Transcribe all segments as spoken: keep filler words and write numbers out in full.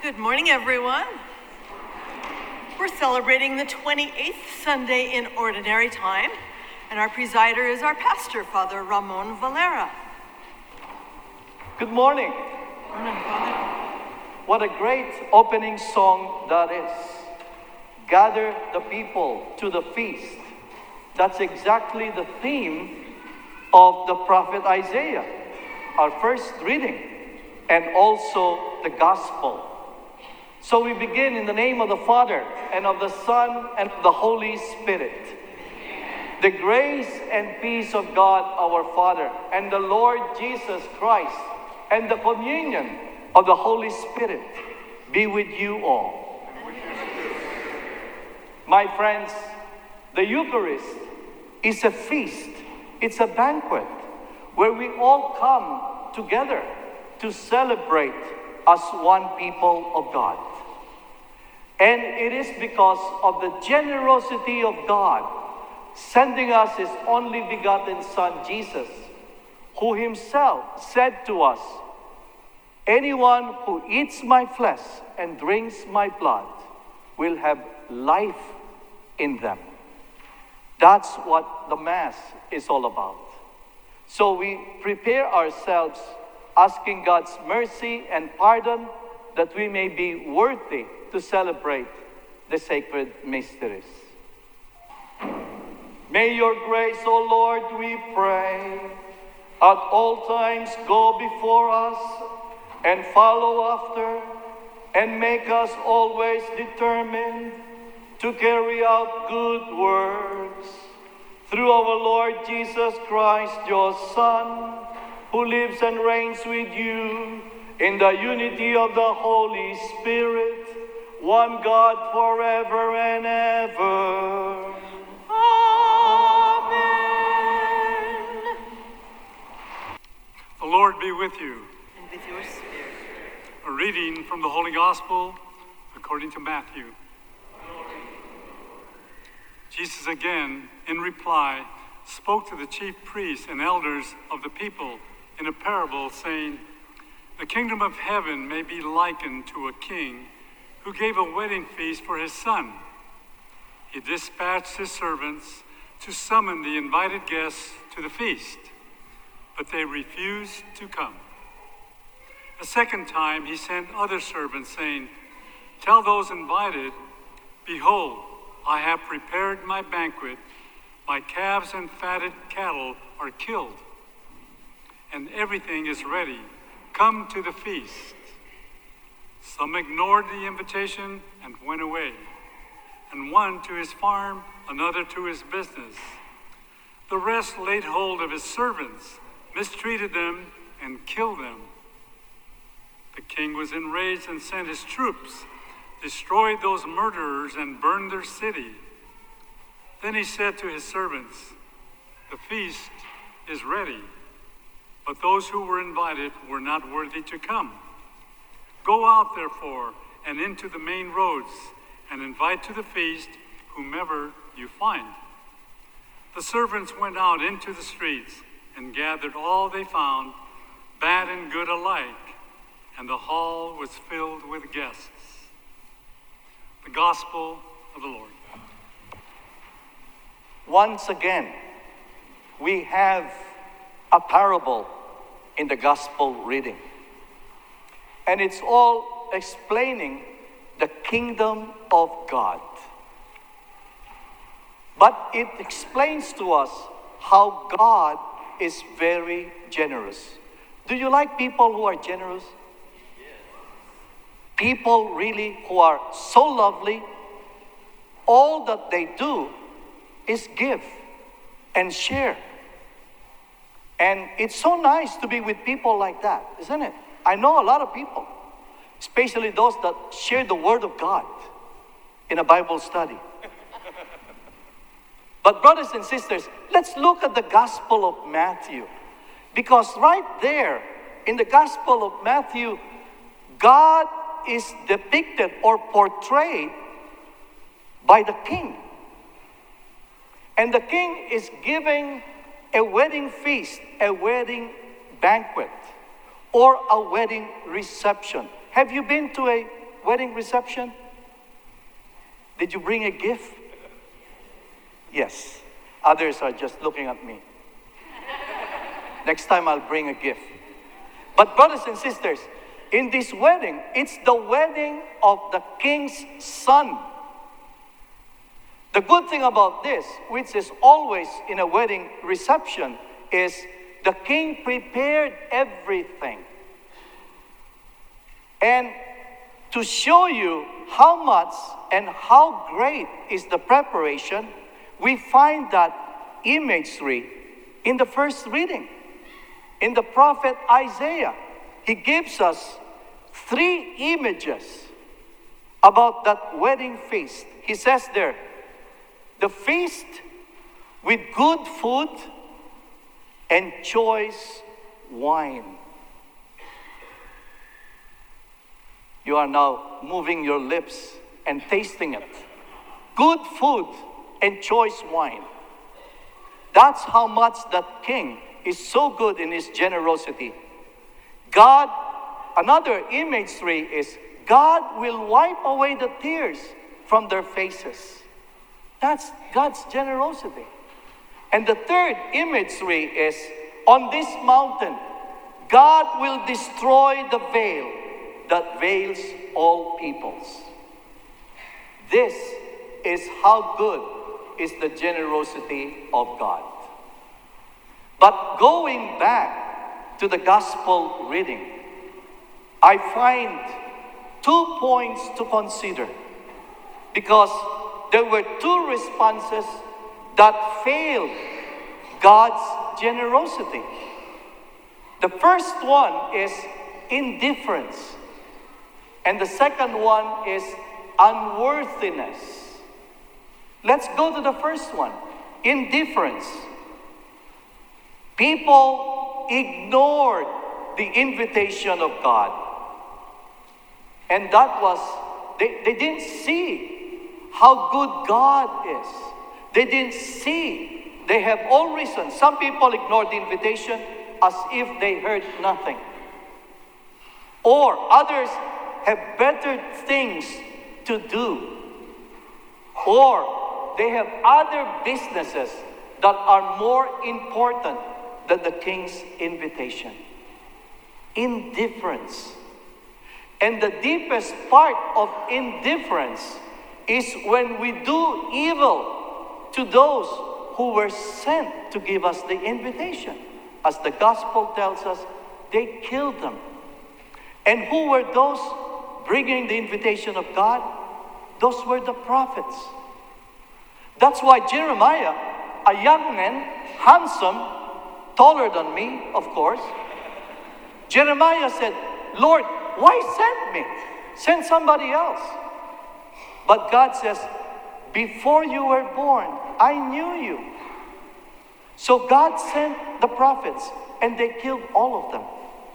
Good morning, everyone. We're celebrating the twenty-eighth Sunday in Ordinary Time, and our presider is our pastor, Father Ramon Valera. Good morning. Good morning, Father. What a great opening song that is. Gather the people to the feast. That's exactly the theme of the prophet Isaiah, our first reading, and also the gospel. So we begin in the name of the Father, and of the Son, and of the Holy Spirit. Amen. The grace and peace of God our Father, and the Lord Jesus Christ, and the communion of the Holy Spirit be with you all. My friends, the Eucharist is a feast. It's a banquet where we all come together to celebrate as one people of God. And it is because of the generosity of God sending us His only begotten Son, Jesus, who Himself said to us, anyone who eats my flesh and drinks my blood will have life in them. That's what the Mass is all about. So we prepare ourselves asking God's mercy and pardon that we may be worthy to celebrate the sacred mysteries. May your grace, O Lord, we pray, at all times go before us and follow after, and make us always determined to carry out good works. Through our Lord Jesus Christ, your Son, who lives and reigns with you in the unity of the Holy Spirit, one God forever and ever. Amen. The Lord be with you. And with your spirit. A reading from the Holy Gospel according to Matthew. Jesus again, in reply, spoke to the chief priests and elders of the people in a parable, saying, the kingdom of heaven may be likened to a king who gave a wedding feast for his son. He dispatched his servants to summon the invited guests to the feast, but they refused to come. A second time he sent other servants, saying, tell those invited, behold, I have prepared my banquet, my calves and fatted cattle are killed, and everything is ready. Come to the feast. Some ignored the invitation and went away, and one to his farm, another to his business. The rest laid hold of his servants, mistreated them, and killed them. The king was enraged and sent his troops, destroyed those murderers, and burned their city. Then he said to his servants, the feast is ready, but those who were invited were not worthy to come. Go out, therefore, and into the main roads, and invite to the feast whomever you find. The servants went out into the streets and gathered all they found, bad and good alike, and the hall was filled with guests. The Gospel of the Lord. Once again, we have a parable in the Gospel reading. And it's all explaining the kingdom of God. But it explains to us how God is very generous. Do you like people who are generous? People really who are so lovely, all that they do is give and share. And it's so nice to be with people like that, isn't it? I know a lot of people, especially those that share the Word of God in a Bible study. But brothers and sisters, let's look at the Gospel of Matthew. Because right there in the Gospel of Matthew, God is depicted or portrayed by the king. And the king is giving a wedding feast, a wedding banquet, or a wedding reception. Have you been to a wedding reception? Did you bring a gift? Yes. Others are just looking at me. Next time I'll bring a gift. But brothers and sisters, in this wedding, it's the wedding of the king's son. The good thing about this, which is always in a wedding reception, is the king prepared everything. And to show you how much and how great is the preparation, we find that imagery in the first reading. In the prophet Isaiah, he gives us three images about that wedding feast. He says there, the feast with good food and choice wine. You are now moving your lips and tasting it. Good food and choice wine. That's how much that king is so good in his generosity. God, another imagery is God will wipe away the tears from their faces. That's God's generosity. And the third imagery is on this mountain, God will destroy the veil that veils all peoples. This is how good is the generosity of God. But going back to the gospel reading, I find two points to consider, because there were two responses that failed God's generosity. The first one is indifference, and the second one is unworthiness. Let's go to the first one, indifference. People ignored the invitation of God. And that was, they, they didn't see how good God is. They didn't see. They have all reason. Some people ignored the invitation as if they heard nothing. Or others have better things to do. Or they have other businesses that are more important than the king's invitation. Indifference. And the deepest part of indifference is when we do evil to those who were sent to give us the invitation. As the gospel tells us, they killed them. And who were those bringing the invitation of God? Those were the prophets. That's why Jeremiah, a young man, handsome, taller than me, of course, Jeremiah said, Lord, why send me? Send somebody else. But God says, before you were born, I knew you. So God sent the prophets, and they killed all of them.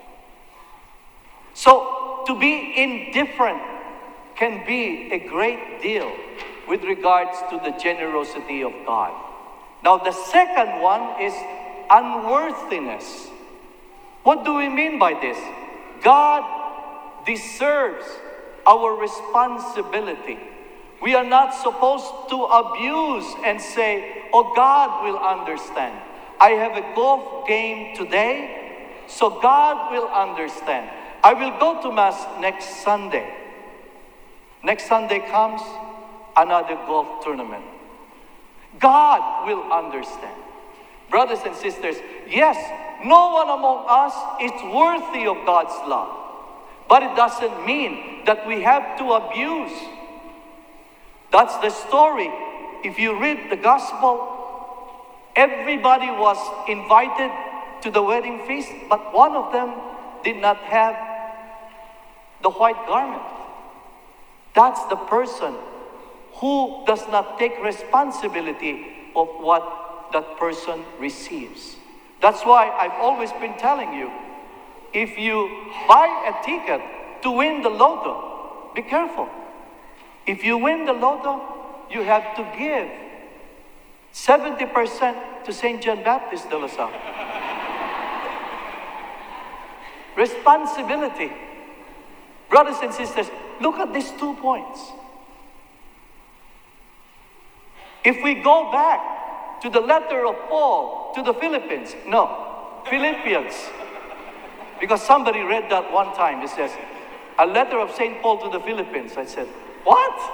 So to be indifferent can be a great deal with regards to the generosity of God. Now the second one is unworthiness. What do we mean by this? God deserves our responsibility. We are not supposed to abuse and say, oh, God will understand. I have a golf game today, so God will understand. I will go to Mass next Sunday. Next Sunday comes another golf tournament. God will understand. Brothers and sisters, yes, no one among us is worthy of God's love. But it doesn't mean that we have to abuse. That's the story. If you read the gospel, everybody was invited to the wedding feast, but one of them did not have the white garment. That's the person who does not take responsibility of what that person receives. That's why I've always been telling you, if you buy a ticket to win the lotto, be careful. If you win the lotto, you have to give seventy percent to Saint John Baptist de La Salle. Responsibility. Brothers and sisters, look at these two points. If we go back to the letter of Paul to the Philippines, no, Philippians, because somebody read that one time. It says, a letter of Saint Paul to the Philippines. I said, what?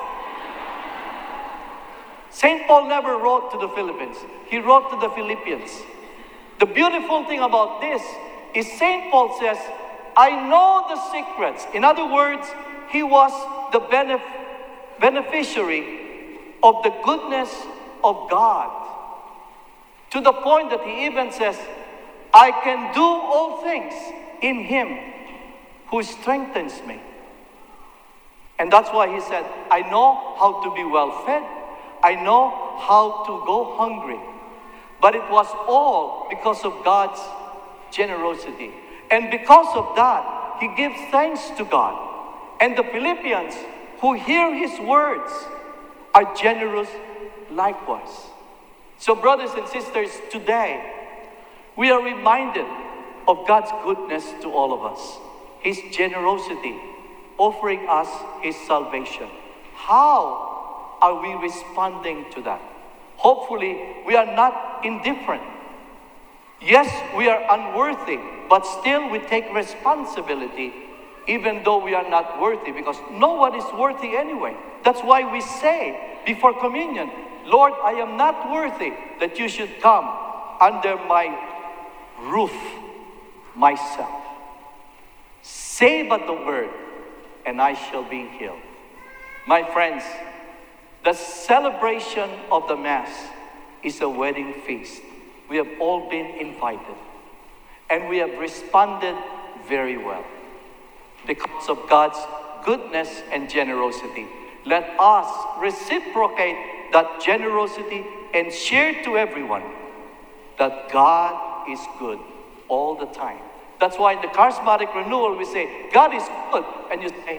Saint Paul never wrote to the Philippines. He wrote to the Philippians. The beautiful thing about this is Saint Paul says, I know the secrets. In other words, he was the benef- beneficiary of the goodness of God. To the point that he even says, I can do all things in him who strengthens me. And that's why he said, I know how to be well fed. I know how to go hungry. But it was all because of God's generosity. And because of that, he gives thanks to God. And the Philippians who hear his words are generous likewise. So brothers and sisters, today we are reminded of God's goodness to all of us. His generosity, offering us his salvation. How are we responding to that? Hopefully, we are not indifferent. Yes, we are unworthy, but still we take responsibility even though we are not worthy, because no one is worthy anyway. That's why we say before communion, Lord, I am not worthy that you should come under my roof myself. Say but the word, and I shall be healed. My friends, the celebration of the Mass is a wedding feast. We have all been invited, and we have responded very well. Because of God's goodness and generosity, let us reciprocate that generosity and share to everyone that God is good all the time. That's why in the charismatic renewal we say, God is good. And you say,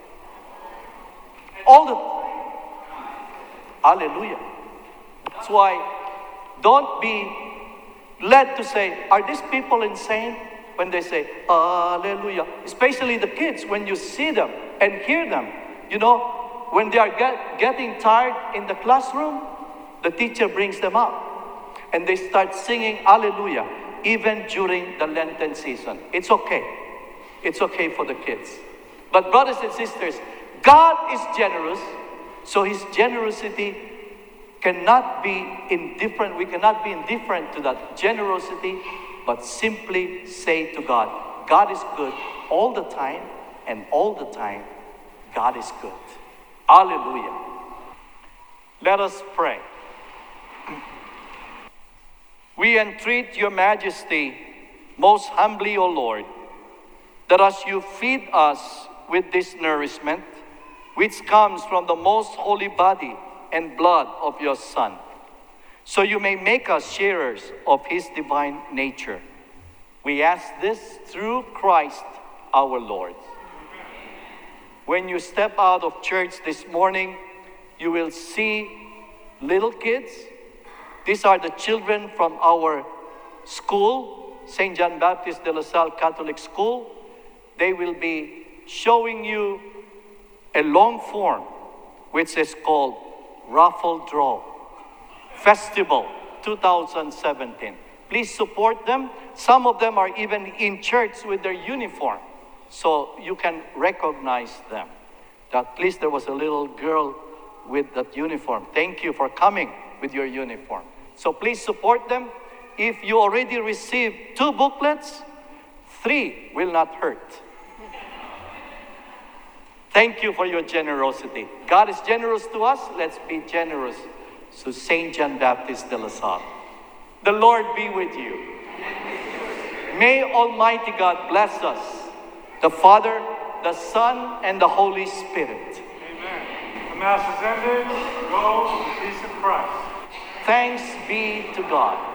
all the time. Hallelujah. That's why don't be led to say, are these people insane? When they say, hallelujah. Especially the kids, when you see them and hear them. You know, when they are get, getting tired in the classroom, the teacher brings them up. And they start singing hallelujah, even during the Lenten season. It's okay. It's okay for the kids. But brothers and sisters, God is generous, so his generosity cannot be indifferent. We cannot be indifferent to that generosity, but simply say to God, God is good all the time, and all the time, God is good. Hallelujah. Let us pray. We entreat your majesty most humbly, O Lord, that as you feed us with this nourishment, which comes from the most holy body and blood of your Son, so you may make us sharers of his divine nature. We ask this through Christ our Lord. When you step out of church this morning, you will see little kids. These are the children from our school, Saint John Baptist de La Salle Catholic School. They will be showing you a long form, which is called Raffle Draw Festival twenty seventeen. Please support them. Some of them are even in church with their uniform, so you can recognize them. At least there was a little girl with that uniform. Thank you for coming with your uniform. So please support them. If you already received two booklets, three will not hurt. Thank you for your generosity. God is generous to us. Let's be generous to Saint John Baptist de La Salle. The Lord be with you. May Almighty God bless us, the Father, the Son, and the Holy Spirit. Amen. The Mass is ended. Go in the peace of Christ. Thanks be to God.